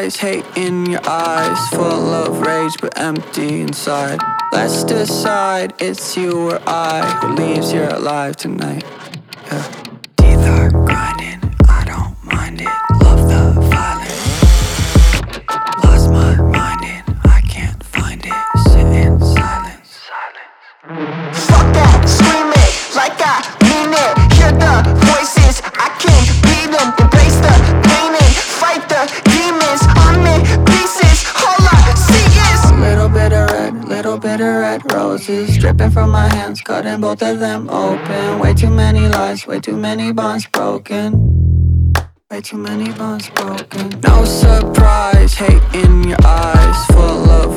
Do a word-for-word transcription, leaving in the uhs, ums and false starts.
surprise, hate in your eyes, full of rage but empty inside. Let's decide, it's you or I who leaves you alive tonight. Yeah. Teeth are grinding, I don't mind it. Love the violence. Lost my mind and I can't find it. Sit in silence. Fuck that, scream it like I mean it. Hear the voices, I can beat them. Embrace the pain and fight the demons. I'm in pieces, all I see is Little bit of red, little bit of red roses dripping from my hands, cutting both of them open. Way too many lies, way too many bonds broken. Way too many bonds broken. No surprise, hate in your eyes, full of